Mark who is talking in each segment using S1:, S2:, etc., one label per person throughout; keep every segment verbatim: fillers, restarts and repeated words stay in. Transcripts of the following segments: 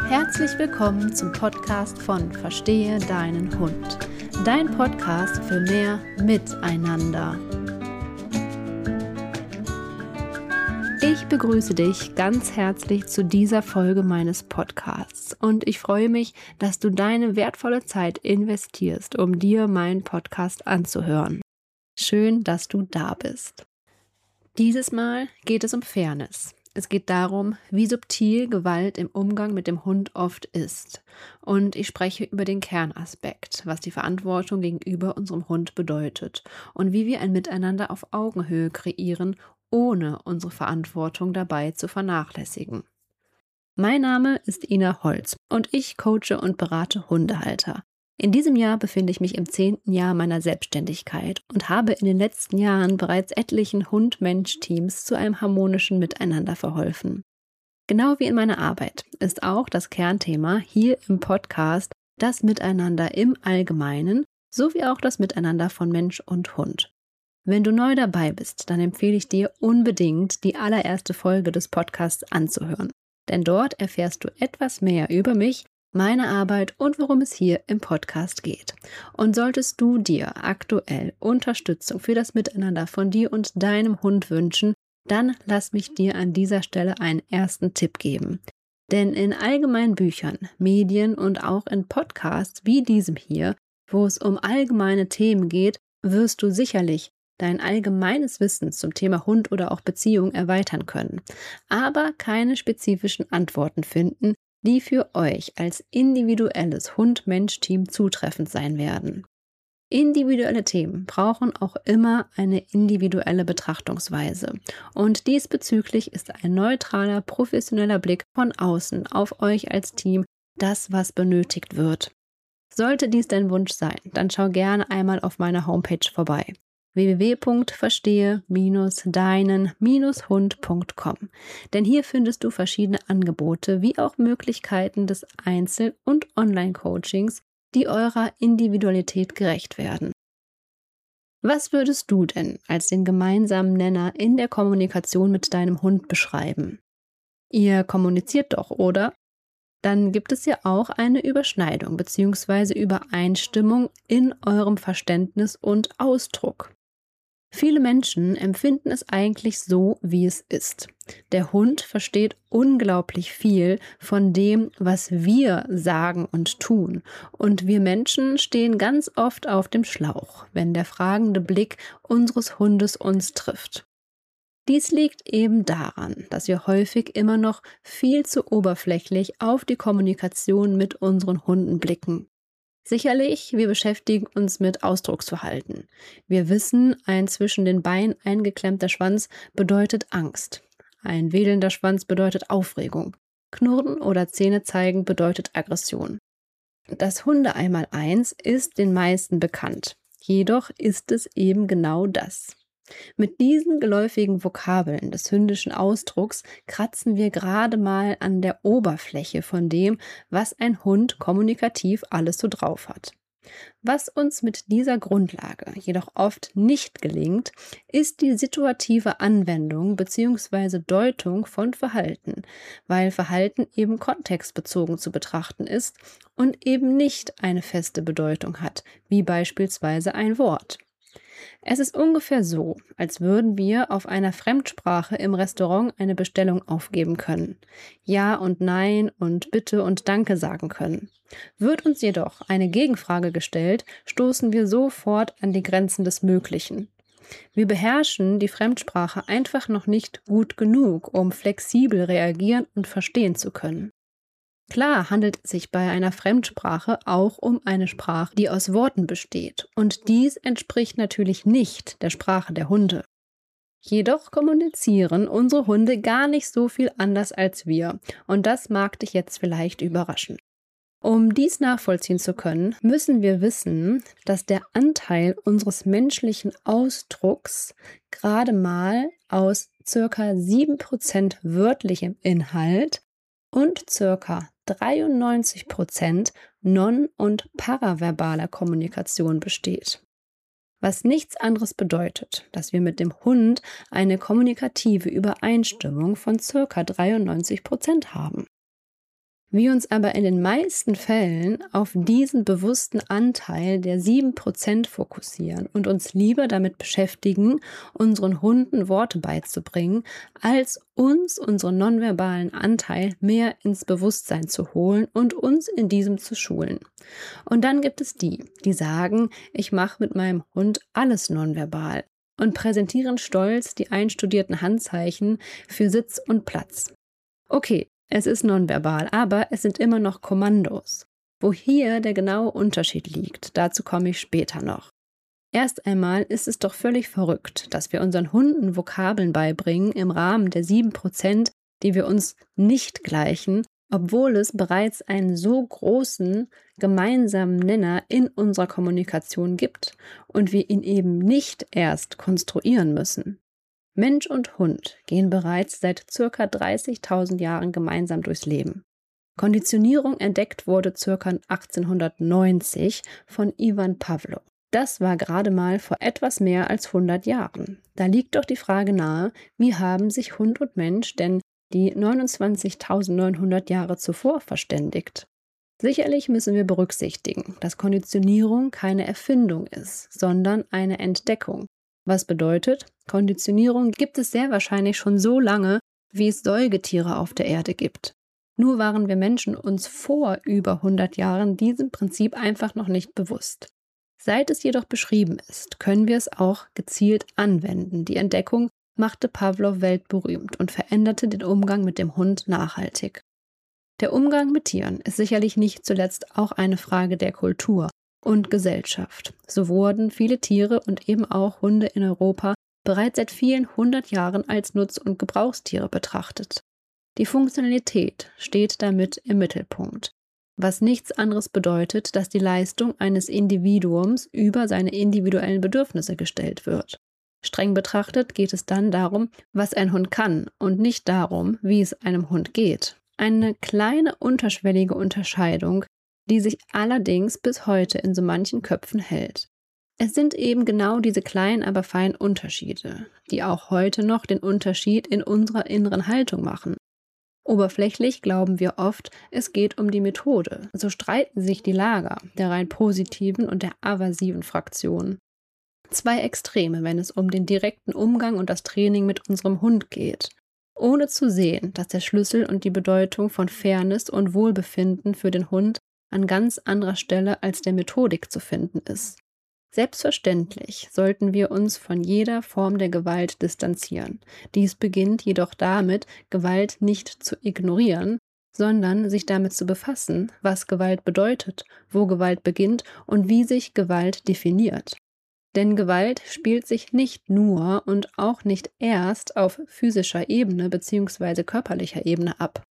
S1: Herzlich willkommen zum Podcast von Verstehe deinen Hund. Dein Podcast für mehr Miteinander. Ich begrüße dich ganz herzlich zu dieser Folge meines Podcasts und ich freue mich, dass du deine wertvolle Zeit investierst, um dir meinen Podcast anzuhören. Schön, dass du da bist. Dieses Mal geht es um Fairness. Es geht darum, wie subtil Gewalt im Umgang mit dem Hund oft ist. Und ich spreche über den Kernaspekt, was die Verantwortung gegenüber unserem Hund bedeutet und wie wir ein Miteinander auf Augenhöhe kreieren, ohne unsere Verantwortung dabei zu vernachlässigen. Mein Name ist Ina Holz und ich coache und berate Hundehalter. In diesem Jahr befinde ich mich im zehnten Jahr meiner Selbstständigkeit und habe in den letzten Jahren bereits etlichen Hund-Mensch-Teams zu einem harmonischen Miteinander verholfen. Genau wie in meiner Arbeit ist auch das Kernthema hier im Podcast das Miteinander im Allgemeinen sowie auch das Miteinander von Mensch und Hund. Wenn du neu dabei bist, dann empfehle ich dir unbedingt, die allererste Folge des Podcasts anzuhören. Denn dort erfährst du etwas mehr über mich, meine Arbeit und worum es hier im Podcast geht. Und solltest du dir aktuell Unterstützung für das Miteinander von dir und deinem Hund wünschen, dann lass mich dir an dieser Stelle einen ersten Tipp geben. Denn in allgemeinen Büchern, Medien und auch in Podcasts wie diesem hier, wo es um allgemeine Themen geht, wirst du sicherlich dein allgemeines Wissen zum Thema Hund oder auch Beziehung erweitern können, aber keine spezifischen Antworten finden, die für euch als individuelles Hund-Mensch-Team zutreffend sein werden. Individuelle Themen brauchen auch immer eine individuelle Betrachtungsweise und diesbezüglich ist ein neutraler, professioneller Blick von außen auf euch als Team das, was benötigt wird. Sollte dies dein Wunsch sein, dann schau gerne einmal auf meiner Homepage vorbei. w w w punkt verstehe deinen hund punkt com. Denn hier findest du verschiedene Angebote wie auch Möglichkeiten des Einzel- und Online-Coachings, die eurer Individualität gerecht werden. Was würdest du denn als den gemeinsamen Nenner in der Kommunikation mit deinem Hund beschreiben? Ihr kommuniziert doch, oder? Dann gibt es ja auch eine Überschneidung bzw. Übereinstimmung in eurem Verständnis und Ausdruck. Viele Menschen empfinden es eigentlich so, wie es ist. Der Hund versteht unglaublich viel von dem, was wir sagen und tun. Und wir Menschen stehen ganz oft auf dem Schlauch, wenn der fragende Blick unseres Hundes uns trifft. Dies liegt eben daran, dass wir häufig immer noch viel zu oberflächlich auf die Kommunikation mit unseren Hunden blicken. Sicherlich, wir beschäftigen uns mit Ausdrucksverhalten. Wir wissen, ein zwischen den Beinen eingeklemmter Schwanz bedeutet Angst. Ein wedelnder Schwanz bedeutet Aufregung. Knurren oder Zähne zeigen bedeutet Aggression. Das Hunde-Einmaleins ist den meisten bekannt. Jedoch ist es eben genau das. Mit diesen geläufigen Vokabeln des hündischen Ausdrucks kratzen wir gerade mal an der Oberfläche von dem, was ein Hund kommunikativ alles so drauf hat. Was uns mit dieser Grundlage jedoch oft nicht gelingt, ist die situative Anwendung bzw. Deutung von Verhalten, weil Verhalten eben kontextbezogen zu betrachten ist und eben nicht eine feste Bedeutung hat, wie beispielsweise ein Wort. Es ist ungefähr so, als würden wir auf einer Fremdsprache im Restaurant eine Bestellung aufgeben können, Ja und Nein und Bitte und Danke sagen können. Wird uns jedoch eine Gegenfrage gestellt, stoßen wir sofort an die Grenzen des Möglichen. Wir beherrschen die Fremdsprache einfach noch nicht gut genug, um flexibel reagieren und verstehen zu können. Klar handelt es sich bei einer Fremdsprache auch um eine Sprache, die aus Worten besteht. Und dies entspricht natürlich nicht der Sprache der Hunde. Jedoch kommunizieren unsere Hunde gar nicht so viel anders als wir. Und das mag dich jetzt vielleicht überraschen. Um dies nachvollziehen zu können, müssen wir wissen, dass der Anteil unseres menschlichen Ausdrucks gerade mal aus ca. sieben Prozent wörtlichem Inhalt und ca. dreiundneunzig Prozent non- und paraverbaler Kommunikation besteht. Was nichts anderes bedeutet, dass wir mit dem Hund eine kommunikative Übereinstimmung von ca. dreiundneunzig Prozent haben. Wir uns aber in den meisten Fällen auf diesen bewussten Anteil der sieben Prozent fokussieren und uns lieber damit beschäftigen, unseren Hunden Worte beizubringen, als uns unseren nonverbalen Anteil mehr ins Bewusstsein zu holen und uns in diesem zu schulen. Und dann gibt es die, die sagen, ich mache mit meinem Hund alles nonverbal und präsentieren stolz die einstudierten Handzeichen für Sitz und Platz. Okay, es ist nonverbal, aber es sind immer noch Kommandos. Wo hier der genaue Unterschied liegt, dazu komme ich später noch. Erst einmal ist es doch völlig verrückt, dass wir unseren Hunden Vokabeln beibringen im Rahmen der sieben Prozent, die wir uns nicht gleichen, obwohl es bereits einen so großen gemeinsamen Nenner in unserer Kommunikation gibt und wir ihn eben nicht erst konstruieren müssen. Mensch und Hund gehen bereits seit ca. dreißigtausend Jahren gemeinsam durchs Leben. Konditionierung entdeckt wurde ca. achtzehnhundertneunzig von Ivan Pawlow. Das war gerade mal vor etwas mehr als hundert Jahren. Da liegt doch die Frage nahe, wie haben sich Hund und Mensch denn die neunundzwanzigtausendneunhundert Jahre zuvor verständigt? Sicherlich müssen wir berücksichtigen, dass Konditionierung keine Erfindung ist, sondern eine Entdeckung. Was bedeutet, Konditionierung gibt es sehr wahrscheinlich schon so lange, wie es Säugetiere auf der Erde gibt. Nur waren wir Menschen uns vor über hundert Jahren diesem Prinzip einfach noch nicht bewusst. Seit es jedoch beschrieben ist, können wir es auch gezielt anwenden. Die Entdeckung machte Pawlow weltberühmt und veränderte den Umgang mit dem Hund nachhaltig. Der Umgang mit Tieren ist sicherlich nicht zuletzt auch eine Frage der Kultur und Gesellschaft. So wurden viele Tiere und eben auch Hunde in Europa bereits seit vielen hundert Jahren als Nutz- und Gebrauchstiere betrachtet. Die Funktionalität steht damit im Mittelpunkt, was nichts anderes bedeutet, dass die Leistung eines Individuums über seine individuellen Bedürfnisse gestellt wird. Streng betrachtet geht es dann darum, was ein Hund kann und nicht darum, wie es einem Hund geht. Eine kleine unterschwellige Unterscheidung, die sich allerdings bis heute in so manchen Köpfen hält. Es sind eben genau diese kleinen, aber feinen Unterschiede, die auch heute noch den Unterschied in unserer inneren Haltung machen. Oberflächlich glauben wir oft, es geht um die Methode. So streiten sich die Lager der rein positiven und der aversiven Fraktionen. Zwei Extreme, wenn es um den direkten Umgang und das Training mit unserem Hund geht, ohne zu sehen, dass der Schlüssel und die Bedeutung von Fairness und Wohlbefinden für den Hund an ganz anderer Stelle als der Methodik zu finden ist. Selbstverständlich sollten wir uns von jeder Form der Gewalt distanzieren. Dies beginnt jedoch damit, Gewalt nicht zu ignorieren, sondern sich damit zu befassen, was Gewalt bedeutet, wo Gewalt beginnt und wie sich Gewalt definiert. Denn Gewalt spielt sich nicht nur und auch nicht erst auf physischer Ebene bzw. körperlicher Ebene ab.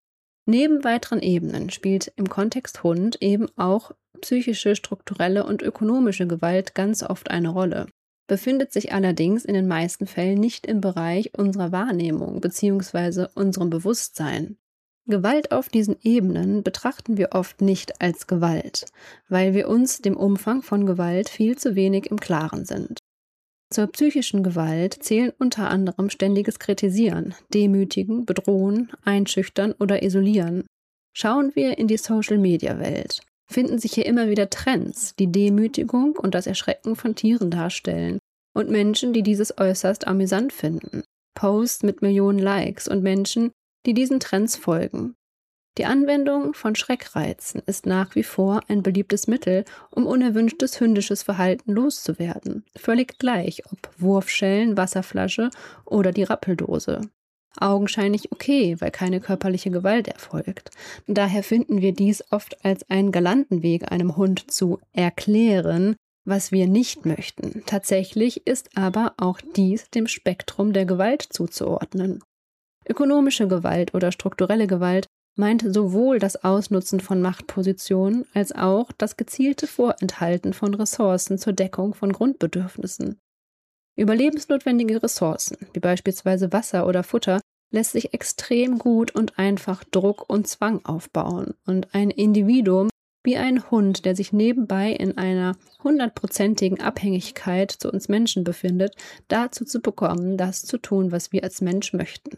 S1: Neben weiteren Ebenen spielt im Kontext Hund eben auch psychische, strukturelle und ökonomische Gewalt ganz oft eine Rolle, befindet sich allerdings in den meisten Fällen nicht im Bereich unserer Wahrnehmung bzw. unserem Bewusstsein. Gewalt auf diesen Ebenen betrachten wir oft nicht als Gewalt, weil wir uns dem Umfang von Gewalt viel zu wenig im Klaren sind. Zur psychischen Gewalt zählen unter anderem ständiges Kritisieren, Demütigen, Bedrohen, Einschüchtern oder Isolieren. Schauen wir in die Social-Media-Welt, finden sich hier immer wieder Trends, die Demütigung und das Erschrecken von Tieren darstellen und Menschen, die dieses äußerst amüsant finden, Posts mit Millionen Likes und Menschen, die diesen Trends folgen. Die Anwendung von Schreckreizen ist nach wie vor ein beliebtes Mittel, um unerwünschtes hündisches Verhalten loszuwerden. Völlig gleich, ob Wurfschellen, Wasserflasche oder die Rappeldose. Augenscheinlich okay, weil keine körperliche Gewalt erfolgt. Daher finden wir dies oft als einen galanten Weg, einem Hund zu erklären, was wir nicht möchten. Tatsächlich ist aber auch dies dem Spektrum der Gewalt zuzuordnen. Ökonomische Gewalt oder strukturelle Gewalt meint sowohl das Ausnutzen von Machtpositionen als auch das gezielte Vorenthalten von Ressourcen zur Deckung von Grundbedürfnissen. Überlebensnotwendige Ressourcen, wie beispielsweise Wasser oder Futter, lässt sich extrem gut und einfach Druck und Zwang aufbauen und ein Individuum wie ein Hund, der sich nebenbei in einer hundertprozentigen Abhängigkeit zu uns Menschen befindet, dazu zu bekommen, das zu tun, was wir als Mensch möchten.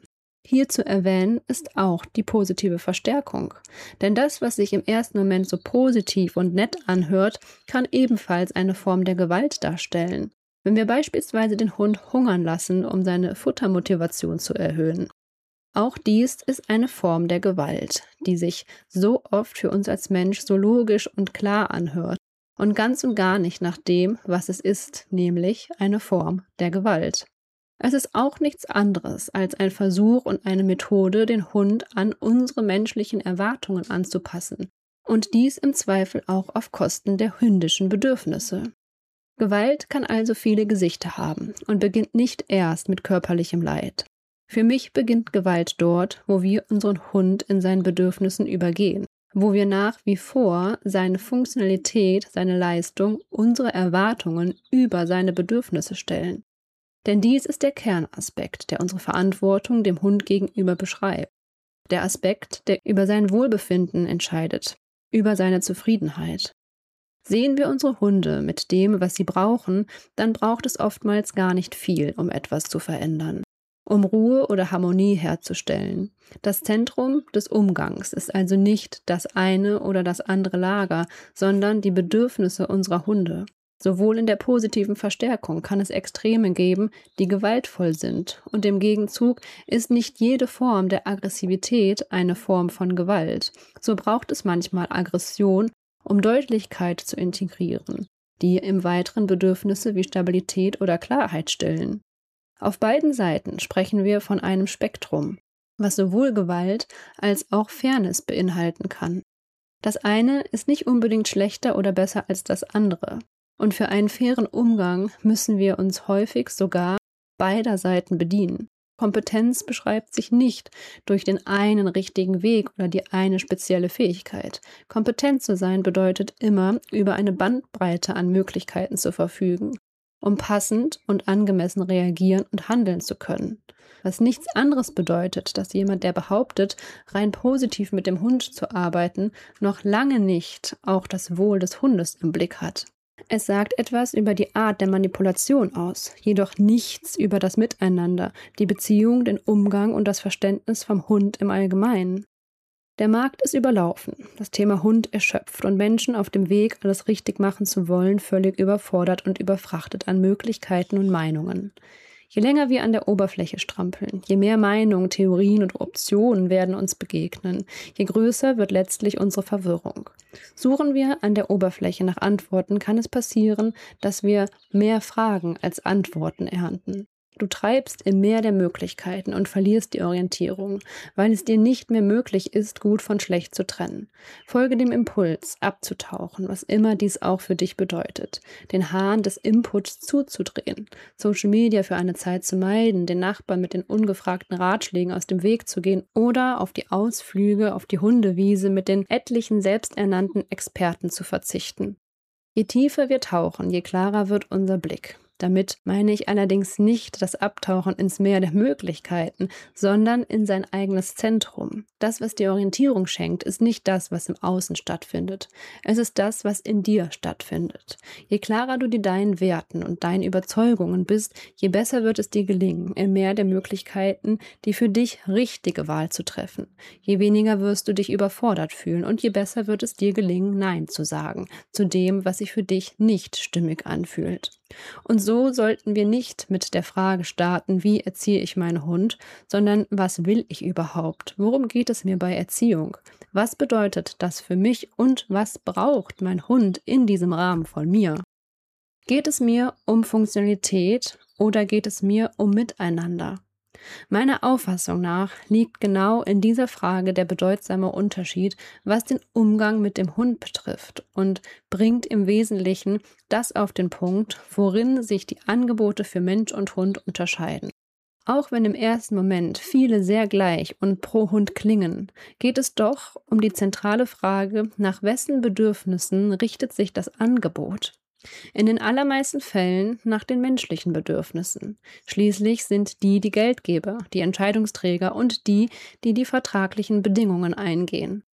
S1: Hier zu erwähnen ist auch die positive Verstärkung. Denn das, was sich im ersten Moment so positiv und nett anhört, kann ebenfalls eine Form der Gewalt darstellen. Wenn wir beispielsweise den Hund hungern lassen, um seine Futtermotivation zu erhöhen. Auch dies ist eine Form der Gewalt, die sich so oft für uns als Mensch so logisch und klar anhört und ganz und gar nicht nach dem, was es ist, nämlich eine Form der Gewalt. Es ist auch nichts anderes als ein Versuch und eine Methode, den Hund an unsere menschlichen Erwartungen anzupassen und dies im Zweifel auch auf Kosten der hündischen Bedürfnisse. Gewalt kann also viele Gesichter haben und beginnt nicht erst mit körperlichem Leid. Für mich beginnt Gewalt dort, wo wir unseren Hund in seinen Bedürfnissen übergehen, wo wir nach wie vor seine Funktionalität, seine Leistung, unsere Erwartungen über seine Bedürfnisse stellen. Denn dies ist der Kernaspekt, der unsere Verantwortung dem Hund gegenüber beschreibt. Der Aspekt, der über sein Wohlbefinden entscheidet, über seine Zufriedenheit. Sehen wir unsere Hunde mit dem, was sie brauchen, dann braucht es oftmals gar nicht viel, um etwas zu verändern, um Ruhe oder Harmonie herzustellen. Das Zentrum des Umgangs ist also nicht das eine oder das andere Lager, sondern die Bedürfnisse unserer Hunde. Sowohl in der positiven Verstärkung kann es Extreme geben, die gewaltvoll sind, und im Gegenzug ist nicht jede Form der Aggressivität eine Form von Gewalt. So braucht es manchmal Aggression, um Deutlichkeit zu integrieren, die im Weiteren Bedürfnisse wie Stabilität oder Klarheit stillen. Auf beiden Seiten sprechen wir von einem Spektrum, was sowohl Gewalt als auch Fairness beinhalten kann. Das eine ist nicht unbedingt schlechter oder besser als das andere. Und für einen fairen Umgang müssen wir uns häufig sogar beider Seiten bedienen. Kompetenz beschreibt sich nicht durch den einen richtigen Weg oder die eine spezielle Fähigkeit. Kompetent zu sein bedeutet immer, über eine Bandbreite an Möglichkeiten zu verfügen, um passend und angemessen reagieren und handeln zu können. Was nichts anderes bedeutet, dass jemand, der behauptet, rein positiv mit dem Hund zu arbeiten, noch lange nicht auch das Wohl des Hundes im Blick hat. Es sagt etwas über die Art der Manipulation aus, jedoch nichts über das Miteinander, die Beziehung, den Umgang und das Verständnis vom Hund im Allgemeinen. Der Markt ist überlaufen, das Thema Hund erschöpft und Menschen auf dem Weg, alles richtig machen zu wollen, völlig überfordert und überfrachtet an Möglichkeiten und Meinungen. Je länger wir an der Oberfläche strampeln, je mehr Meinungen, Theorien und Optionen werden uns begegnen, je größer wird letztlich unsere Verwirrung. Suchen wir an der Oberfläche nach Antworten, kann es passieren, dass wir mehr Fragen als Antworten ernten. Du treibst im Meer der Möglichkeiten und verlierst die Orientierung, weil es dir nicht mehr möglich ist, gut von schlecht zu trennen. Folge dem Impuls, abzutauchen, was immer dies auch für dich bedeutet. Den Hahn des Inputs zuzudrehen, Social Media für eine Zeit zu meiden, den Nachbarn mit den ungefragten Ratschlägen aus dem Weg zu gehen oder auf die Ausflüge auf die Hundewiese mit den etlichen selbsternannten Experten zu verzichten. Je tiefer wir tauchen, je klarer wird unser Blick. Damit meine ich allerdings nicht das Abtauchen ins Meer der Möglichkeiten, sondern in sein eigenes Zentrum. Das, was dir Orientierung schenkt, ist nicht das, was im Außen stattfindet. Es ist das, was in dir stattfindet. Je klarer du dir deinen Werten und deinen Überzeugungen bist, je besser wird es dir gelingen, im Meer der Möglichkeiten die für dich richtige Wahl zu treffen. Je weniger wirst du dich überfordert fühlen und je besser wird es dir gelingen, Nein zu sagen, zu dem, was sich für dich nicht stimmig anfühlt. Und so sollten wir nicht mit der Frage starten, wie erziehe ich meinen Hund, sondern was will ich überhaupt? Worum geht es mir bei Erziehung? Was bedeutet das für mich und was braucht mein Hund in diesem Rahmen von mir? Geht es mir um Funktionalität oder geht es mir um Miteinander? Meiner Auffassung nach liegt genau in dieser Frage der bedeutsame Unterschied, was den Umgang mit dem Hund betrifft und bringt im Wesentlichen das auf den Punkt, worin sich die Angebote für Mensch und Hund unterscheiden. Auch wenn im ersten Moment viele sehr gleich und pro Hund klingen, geht es doch um die zentrale Frage, nach wessen Bedürfnissen richtet sich das Angebot? In den allermeisten Fällen nach den menschlichen Bedürfnissen. Schließlich sind die die Geldgeber, die Entscheidungsträger und die, die die vertraglichen Bedingungen eingehen.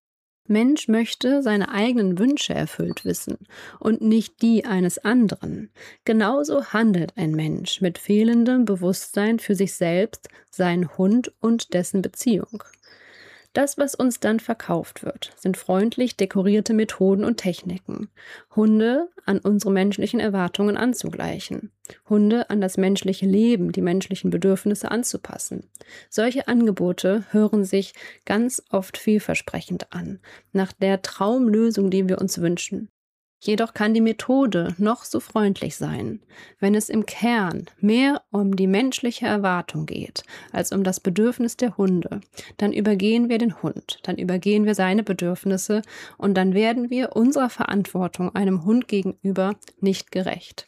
S1: Mensch möchte seine eigenen Wünsche erfüllt wissen und nicht die eines anderen. Genauso handelt ein Mensch mit fehlendem Bewusstsein für sich selbst, seinen Hund und dessen Beziehung. Das, was uns dann verkauft wird, sind freundlich dekorierte Methoden und Techniken. Hunde an unsere menschlichen Erwartungen anzugleichen. Hunde an das menschliche Leben, die menschlichen Bedürfnisse anzupassen. Solche Angebote hören sich ganz oft vielversprechend an, nach der Traumlösung, die wir uns wünschen. Jedoch kann die Methode noch so freundlich sein. Wenn es im Kern mehr um die menschliche Erwartung geht, als um das Bedürfnis der Hunde, dann übergehen wir den Hund, dann übergehen wir seine Bedürfnisse und dann werden wir unserer Verantwortung einem Hund gegenüber nicht gerecht.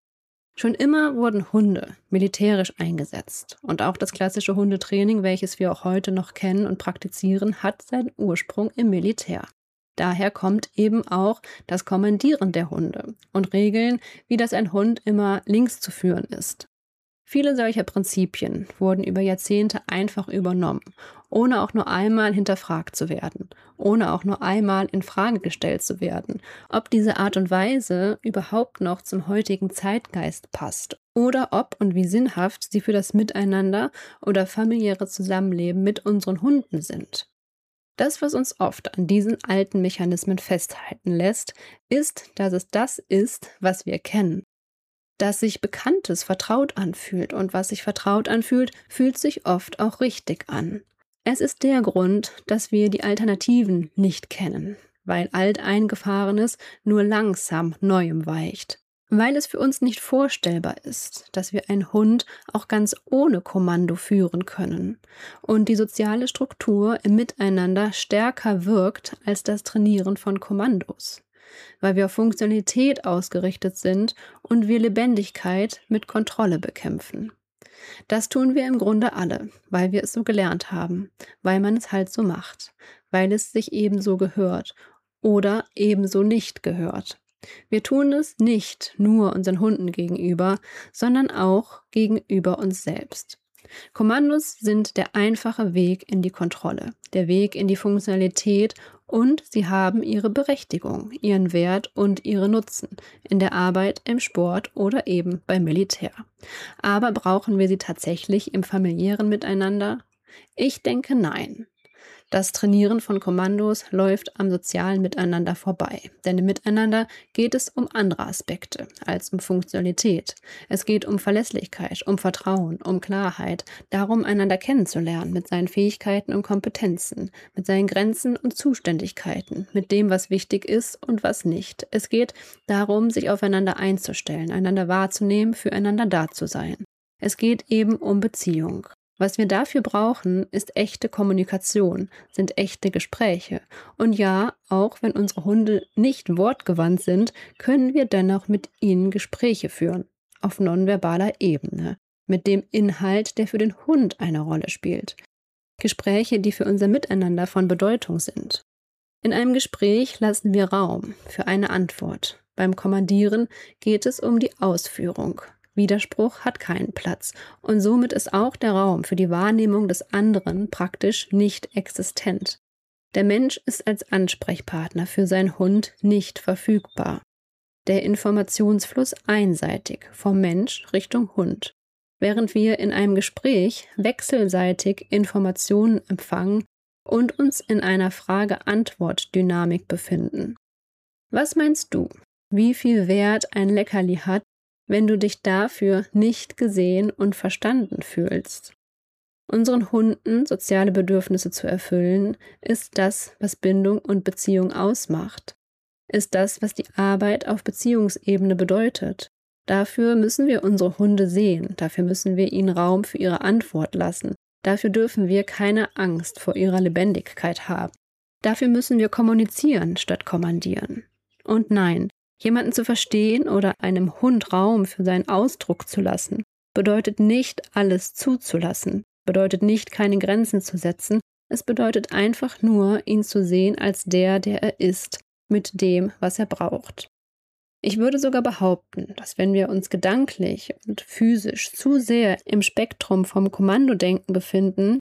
S1: Schon immer wurden Hunde militärisch eingesetzt und auch das klassische Hundetraining, welches wir auch heute noch kennen und praktizieren, hat seinen Ursprung im Militär. Daher kommt eben auch das Kommandieren der Hunde und Regeln, wie das ein Hund immer links zu führen ist. Viele solcher Prinzipien wurden über Jahrzehnte einfach übernommen, ohne auch nur einmal hinterfragt zu werden, ohne auch nur einmal in Frage gestellt zu werden, ob diese Art und Weise überhaupt noch zum heutigen Zeitgeist passt oder ob und wie sinnhaft sie für das Miteinander oder familiäre Zusammenleben mit unseren Hunden sind. Das, was uns oft an diesen alten Mechanismen festhalten lässt, ist, dass es das ist, was wir kennen. Dass sich Bekanntes vertraut anfühlt und was sich vertraut anfühlt, fühlt sich oft auch richtig an. Es ist der Grund, dass wir die Alternativen nicht kennen, weil Alteingefahrenes nur langsam Neuem weicht. Weil es für uns nicht vorstellbar ist, dass wir einen Hund auch ganz ohne Kommando führen können und die soziale Struktur im Miteinander stärker wirkt als das Trainieren von Kommandos, weil wir auf Funktionalität ausgerichtet sind und wir Lebendigkeit mit Kontrolle bekämpfen. Das tun wir im Grunde alle, weil wir es so gelernt haben, weil man es halt so macht, weil es sich ebenso gehört oder ebenso nicht gehört. Wir tun es nicht nur unseren Hunden gegenüber, sondern auch gegenüber uns selbst. Kommandos sind der einfache Weg in die Kontrolle, der Weg in die Funktionalität und sie haben ihre Berechtigung, ihren Wert und ihre Nutzen in der Arbeit, im Sport oder eben beim Militär. Aber brauchen wir sie tatsächlich im familiären Miteinander? Ich denke nein. Das Trainieren von Kommandos läuft am sozialen Miteinander vorbei, denn im Miteinander geht es um andere Aspekte als um Funktionalität. Es geht um Verlässlichkeit, um Vertrauen, um Klarheit, darum, einander kennenzulernen mit seinen Fähigkeiten und Kompetenzen, mit seinen Grenzen und Zuständigkeiten, mit dem, was wichtig ist und was nicht. Es geht darum, sich aufeinander einzustellen, einander wahrzunehmen, füreinander da zu sein. Es geht eben um Beziehung. Was wir dafür brauchen, ist echte Kommunikation, sind echte Gespräche. Und ja, auch wenn unsere Hunde nicht wortgewandt sind, können wir dennoch mit ihnen Gespräche führen, auf nonverbaler Ebene, mit dem Inhalt, der für den Hund eine Rolle spielt. Gespräche, die für unser Miteinander von Bedeutung sind. In einem Gespräch lassen wir Raum für eine Antwort. Beim Kommandieren geht es um die Ausführung. Widerspruch hat keinen Platz und somit ist auch der Raum für die Wahrnehmung des anderen praktisch nicht existent. Der Mensch ist als Ansprechpartner für seinen Hund nicht verfügbar. Der Informationsfluss einseitig vom Mensch Richtung Hund, während wir in einem Gespräch wechselseitig Informationen empfangen und uns in einer Frage-Antwort-Dynamik befinden. Was meinst du, wie viel Wert ein Leckerli hat, wenn du dich dafür nicht gesehen und verstanden fühlst? Unseren Hunden soziale Bedürfnisse zu erfüllen, ist das, was Bindung und Beziehung ausmacht. Ist das, was die Arbeit auf Beziehungsebene bedeutet. Dafür müssen wir unsere Hunde sehen, dafür müssen wir ihnen Raum für ihre Antwort lassen. Dafür dürfen wir keine Angst vor ihrer Lebendigkeit haben. Dafür müssen wir kommunizieren statt kommandieren. Und nein, jemanden zu verstehen oder einem Hund Raum für seinen Ausdruck zu lassen, bedeutet nicht, alles zuzulassen, bedeutet nicht, keine Grenzen zu setzen. Es bedeutet einfach nur, ihn zu sehen als der, der er ist, mit dem, was er braucht. Ich würde sogar behaupten, dass wenn wir uns gedanklich und physisch zu sehr im Spektrum vom Kommandodenken befinden,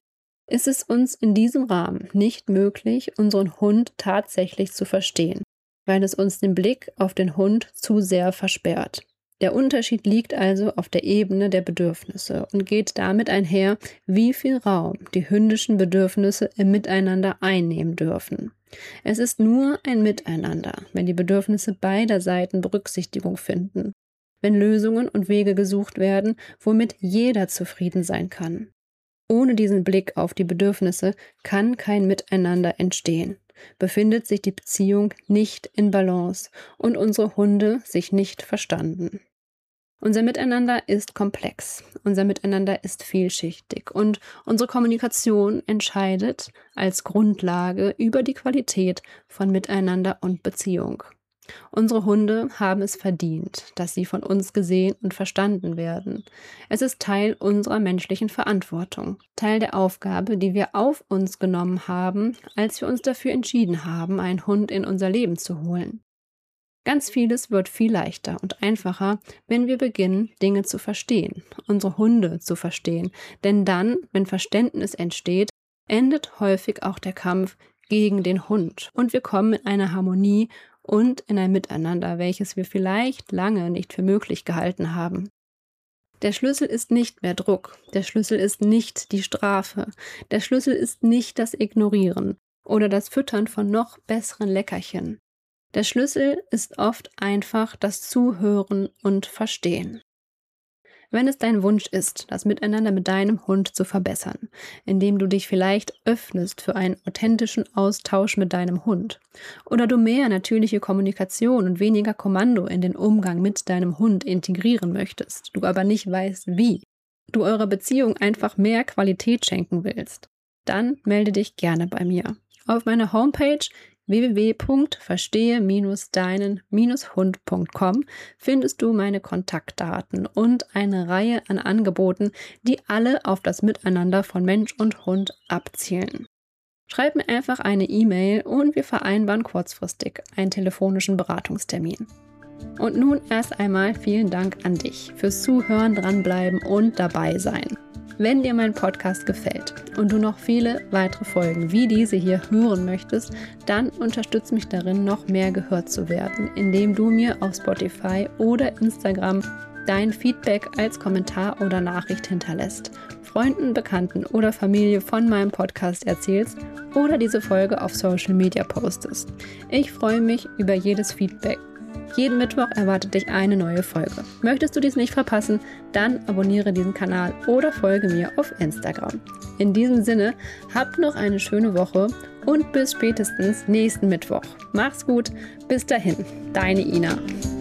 S1: ist es uns in diesem Rahmen nicht möglich, unseren Hund tatsächlich zu verstehen, weil es uns den Blick auf den Hund zu sehr versperrt. Der Unterschied liegt also auf der Ebene der Bedürfnisse und geht damit einher, wie viel Raum die hündischen Bedürfnisse im Miteinander einnehmen dürfen. Es ist nur ein Miteinander, wenn die Bedürfnisse beider Seiten Berücksichtigung finden, wenn Lösungen und Wege gesucht werden, womit jeder zufrieden sein kann. Ohne diesen Blick auf die Bedürfnisse kann kein Miteinander entstehen, befindet sich die Beziehung nicht in Balance und unsere Hunde sich nicht verstanden. Unser Miteinander ist komplex, unser Miteinander ist vielschichtig und unsere Kommunikation entscheidet als Grundlage über die Qualität von Miteinander und Beziehung. Unsere Hunde haben es verdient, dass sie von uns gesehen und verstanden werden. Es ist Teil unserer menschlichen Verantwortung, Teil der Aufgabe, die wir auf uns genommen haben, als wir uns dafür entschieden haben, einen Hund in unser Leben zu holen. Ganz vieles wird viel leichter und einfacher, wenn wir beginnen, Dinge zu verstehen, unsere Hunde zu verstehen. Denn dann, wenn Verständnis entsteht, endet häufig auch der Kampf gegen den Hund und wir kommen in eine Harmonie und in ein Miteinander, welches wir vielleicht lange nicht für möglich gehalten haben. Der Schlüssel ist nicht mehr Druck, der Schlüssel ist nicht die Strafe, der Schlüssel ist nicht das Ignorieren oder das Füttern von noch besseren Leckerchen. Der Schlüssel ist oft einfach das Zuhören und Verstehen. Wenn es dein Wunsch ist, das Miteinander mit deinem Hund zu verbessern, indem du dich vielleicht öffnest für einen authentischen Austausch mit deinem Hund oder du mehr natürliche Kommunikation und weniger Kommando in den Umgang mit deinem Hund integrieren möchtest, du aber nicht weißt wie, du eurer Beziehung einfach mehr Qualität schenken willst, dann melde dich gerne bei mir. Auf meiner Homepage w w w punkt verstehe deinen hund punkt com findest du meine Kontaktdaten und eine Reihe an Angeboten, die alle auf das Miteinander von Mensch und Hund abzielen. Schreib mir einfach eine E-Mail und wir vereinbaren kurzfristig einen telefonischen Beratungstermin. Und nun erst einmal vielen Dank an dich fürs Zuhören, dranbleiben und dabei sein. Wenn dir mein Podcast gefällt und du noch viele weitere Folgen wie diese hier hören möchtest, dann unterstütze mich darin, noch mehr gehört zu werden, indem du mir auf Spotify oder Instagram dein Feedback als Kommentar oder Nachricht hinterlässt, Freunden, Bekannten oder Familie von meinem Podcast erzählst oder diese Folge auf Social Media postest. Ich freue mich über jedes Feedback. Jeden Mittwoch erwartet dich eine neue Folge. Möchtest du dies nicht verpassen, dann abonniere diesen Kanal oder folge mir auf Instagram. In diesem Sinne, habt noch eine schöne Woche und bis spätestens nächsten Mittwoch. Mach's gut, bis dahin, deine Ina.